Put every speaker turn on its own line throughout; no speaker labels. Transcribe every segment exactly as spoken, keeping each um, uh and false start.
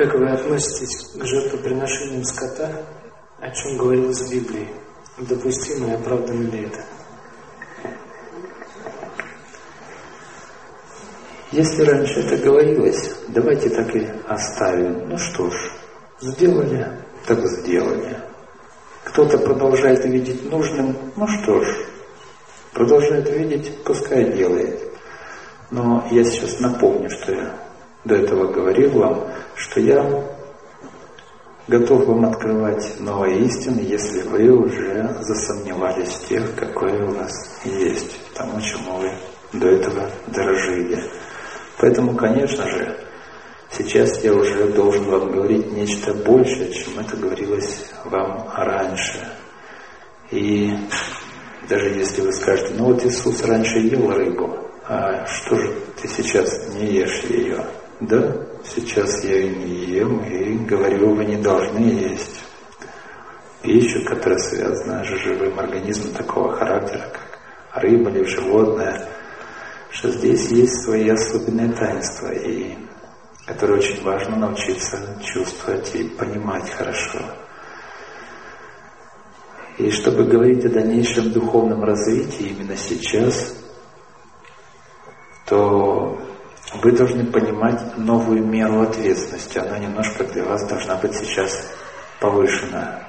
Как вы относитесь к жертвоприношениям скота? О чем говорилось в Библии? Допустимо и оправдано ли это?
Если раньше это говорилось, давайте так и оставим. Ну что ж, сделали, так сделали. Кто-то продолжает видеть нужным, ну что ж, продолжает видеть, пускай делает. Но я сейчас напомню, что я до этого говорил вам, что я готов вам открывать новые истины, если вы уже засомневались в тех, какое у вас есть, тому, чему вы до этого дорожили. Поэтому, конечно же, сейчас я уже должен вам говорить нечто большее, чем это говорилось вам раньше. И даже если вы скажете, ну вот Иисус раньше ел рыбу, а что же ты сейчас не ешь ее? Да, сейчас я ее не ем и говорю, вы не должны есть пищу, которая связана с живым организмом такого характера, как рыба или животное, что здесь есть свои особенные таинства, и которые очень важно научиться чувствовать и понимать хорошо. И чтобы говорить о дальнейшем духовном развитии именно сейчас, то вы должны понимать новую меру ответственности. Она немножко для вас должна быть сейчас повышена.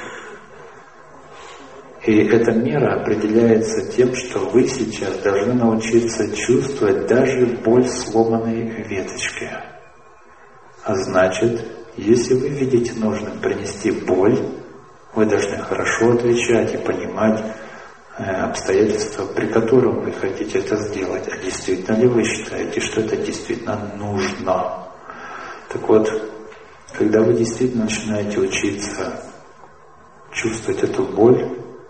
И эта мера определяется тем, что вы сейчас должны научиться чувствовать даже боль сломанной веточки. А значит, если вы видите нужным принести боль, вы должны хорошо отвечать и понимать э, обстоятельства, при котором вы хотите это сделать. А действительно ли вы считаете, что это действительно нужно? Так вот, когда вы действительно начинаете учиться чувствовать эту боль,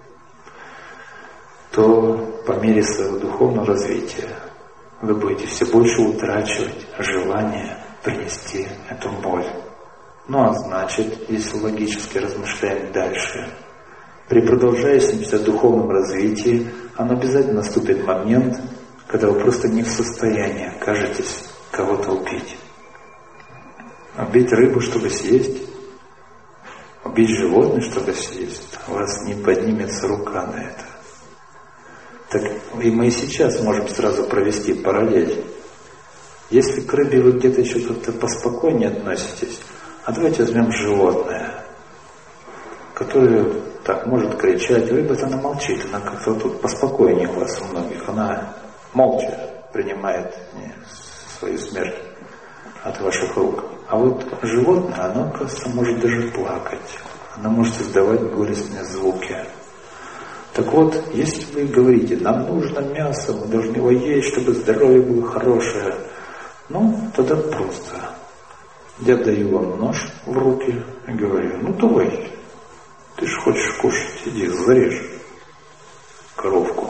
то по мере своего духовного развития вы будете все больше утрачивать желание принести эту боль. Ну а значит, если логически размышляем дальше, при продолжающемся духовном развитии, оно обязательно наступит момент, когда вы просто не в состоянии окажетесь кого-то убить. Убить рыбу, чтобы съесть, убить животное, чтобы съесть, у вас не поднимется рука на это. Так и мы и сейчас можем сразу провести параллель. Если к рыбе вы где-то еще как-то поспокойнее относитесь, а давайте возьмем животное, которое так может кричать. Рыба-то она молчит, она как-то тут поспокойнее у вас у многих. Она молча принимает свою смерть от ваших рук. А вот животное, оно, кажется, может даже плакать. Оно может издавать горестные звуки. Так вот, если вы говорите, нам нужно мясо, мы должны его есть, чтобы здоровье было хорошее, ну, тогда просто. Я даю вам нож в руки и говорю, ну давай, ты же хочешь кушать, иди, зарежь коровку.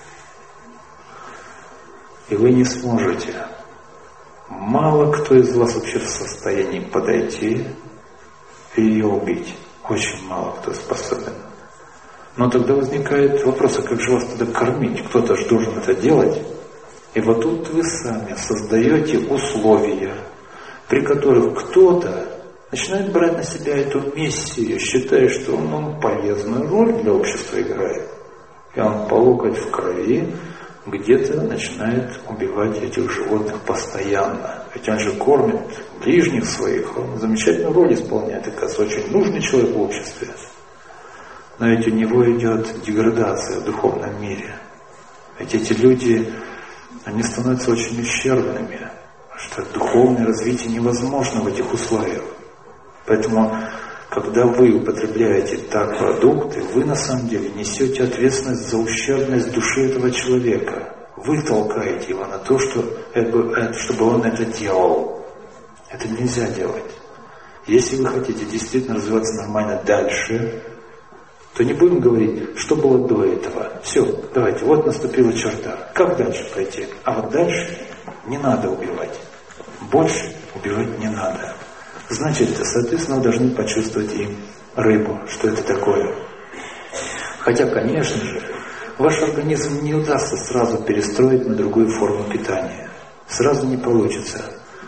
И вы не сможете. Мало кто из вас вообще в состоянии подойти и ее убить. Очень мало кто способен. Но тогда возникает вопрос, а как же вас тогда кормить? Кто-то же должен это делать. И вот тут вы сами создаете условия, при которых кто-то начинает брать на себя эту миссию, считая, что он, он полезную роль для общества играет. И он по локоть в крови где-то начинает убивать этих животных постоянно. Ведь он же кормит ближних своих, он замечательную роль исполняет, и, кажется, очень нужный человек в обществе. Но ведь у него идет деградация в духовном мире. Ведь эти люди, они становятся очень ущербными, что духовное развитие невозможно в этих условиях. Поэтому, когда вы употребляете так продукты, вы на самом деле несете ответственность за ущербность души этого человека. Вы толкаете его на то, что, чтобы он это делал. Это нельзя делать. Если вы хотите действительно развиваться нормально дальше, то не будем говорить, что было до этого. Все, давайте, вот наступила черта. Как дальше пойти? А вот дальше не надо убивать. Больше убивать не надо. Значит, соответственно, вы должны почувствовать и рыбу, что это такое. Хотя, конечно же, ваш организм не удастся сразу перестроить на другую форму питания. Сразу не получится.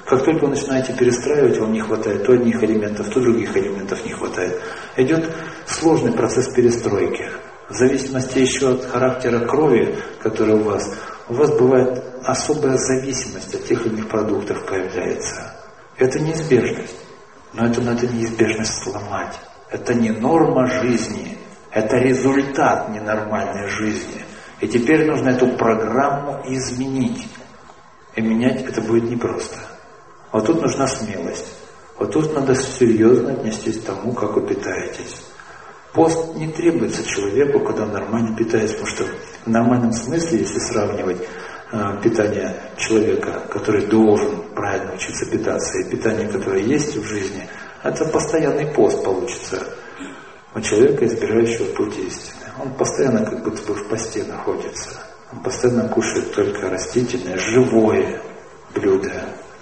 Как только вы начинаете перестраивать, вам не хватает то одних элементов, то других элементов не хватает. Идет сложный процесс перестройки. В зависимости еще от характера крови, который у вас, у вас бывает особая зависимость от тех или иных продуктов появляется. Это неизбежность. Но это надо неизбежность сломать. Это не норма жизни. Это результат ненормальной жизни. И теперь нужно эту программу изменить. И менять это будет непросто. Вот тут нужна смелость. Вот тут надо серьезно отнестись к тому, как вы питаетесь. Пост не требуется человеку, когда он нормально питается, потому что в нормальном смысле, если сравнивать э, питание человека, который должен правильно учиться питаться, и питание, которое есть в жизни, это постоянный пост получится у человека, избирающего путь истины. Он постоянно как будто бы в посте находится. Он постоянно кушает только растительное, живое блюдо.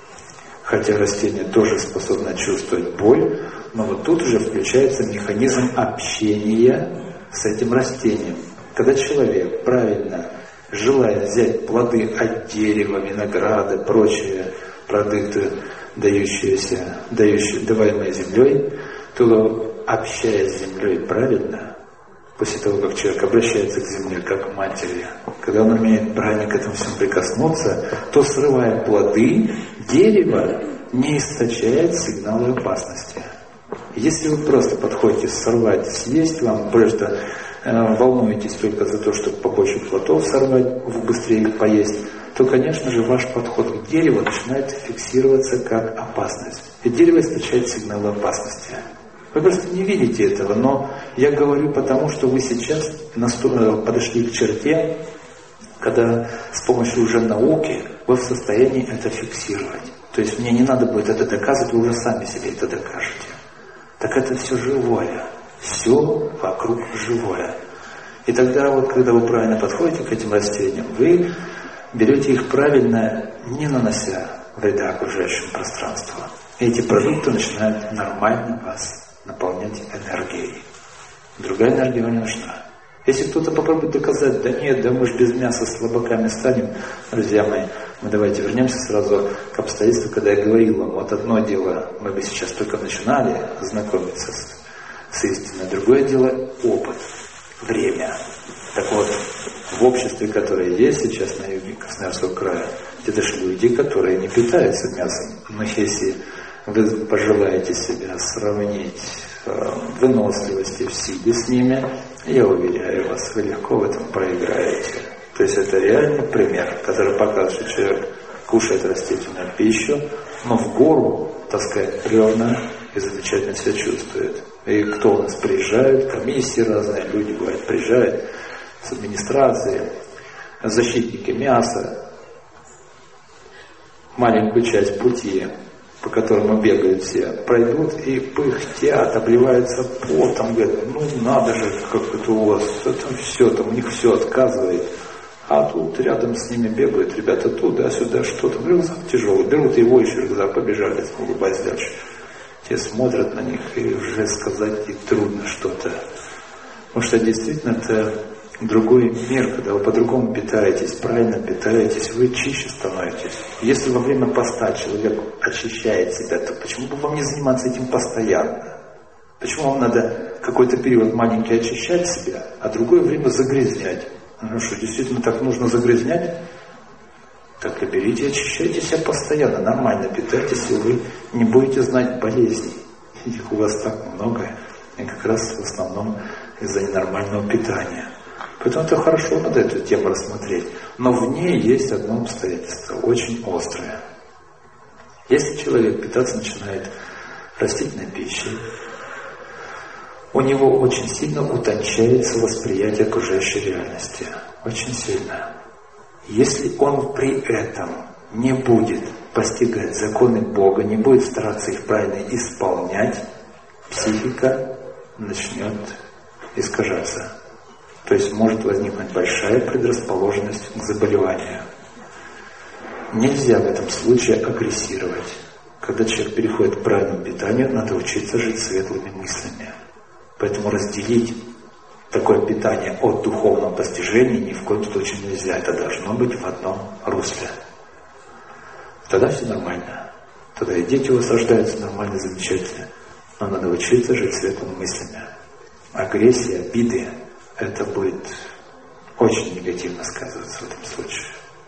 Хотя растение тоже способно чувствовать боль, но вот тут уже включается механизм общения с этим растением. Когда человек правильно желает взять плоды от дерева, винограда, прочие продукты, дающиеся, дающие, даваемые землей, то, общаясь с землей правильно, после того, как человек обращается к земле, как к матери, когда он умеет правильно к этому всему прикоснуться, то, срывая плоды, дерево не источает сигналы опасности. Если вы просто подходите сорвать, съесть, вам просто э, волнуетесь только за то, чтобы побольше плодов сорвать, быстрее их поесть, то, конечно же, ваш подход к дереву начинает фиксироваться как опасность. И дерево источает сигналы опасности. Вы просто не видите этого, но я говорю потому, что вы сейчас подошли к черте, когда с помощью уже науки вы в состоянии это фиксировать. То есть мне не надо будет это доказывать, вы уже сами себе это докажете. Так это все живое. Все вокруг живое. И тогда вот, когда вы правильно подходите к этим растениям, вы берете их правильно, не нанося вреда окружающему пространству. И эти продукты начинают нормально вас наполнять энергией. Другая энергия вам не нужна. Если кто-то попробует доказать, да нет, да мы же без мяса слабаками станем, друзья мои, мы давайте вернемся сразу к обстоятельству, когда я говорил вам, вот одно дело, мы бы сейчас только начинали знакомиться с, с истиной, другое дело опыт, время. Так вот, в обществе, которое есть сейчас на юге Красноярского края, это же люди, которые не питаются мясом. Но если вы пожелаете себя сравнить э, выносливости в силе с ними, я уверяю вас, вы легко в этом проиграете. То есть это реальный пример, который показывает, что человек кушает растительную пищу, но в гору таскает бревна и замечательно себя чувствует. И кто у нас приезжает, комиссии разные, люди бывают приезжают с администрации, защитники мяса, маленькую часть пути, по которому бегают все, пройдут и пыхтят, обливаются потом, говорят, ну надо же, как это у вас, это все, там у них все отказывает. А тут рядом с ними бегают ребята туда-сюда, что-то, рюкзак тяжелый, берут его еще рюкзак, побежали, улыбаясь дальше. Те смотрят на них, и уже сказать и трудно что-то. Потому что действительно это другой мир, когда вы по-другому питаетесь, правильно питаетесь, вы чище становитесь. Если во время поста человек очищает себя, то почему бы вам не заниматься этим постоянно? Почему вам надо какой-то период маленький очищать себя, а другое время загрязнять? Ну что, действительно так нужно загрязнять? Так и берите и очищайте себя постоянно, нормально питайтесь, и вы не будете знать болезней. Их у вас так много, и как раз в основном из-за ненормального питания. Поэтому это хорошо, надо эту тему рассмотреть. Но в ней есть одно обстоятельство, очень острое. Если человек питаться начинает растительной пищей, у него очень сильно утончается восприятие окружающей реальности. Очень сильно. Если он при этом не будет постигать законы Бога, не будет стараться их правильно исполнять, психика начнет искажаться. То есть может возникнуть большая предрасположенность к заболеванию. Нельзя в этом случае агрессировать. Когда человек переходит к правильному питанию, надо учиться жить светлыми мыслями. Поэтому разделить такое питание от духовного постижения ни в коем случае нельзя. Это должно быть в одном русле. Тогда все нормально. Тогда и дети у вас рождаются нормально, замечательно. Но надо учиться жить светлыми мыслями. Агрессия, обиды, это будет очень негативно сказано.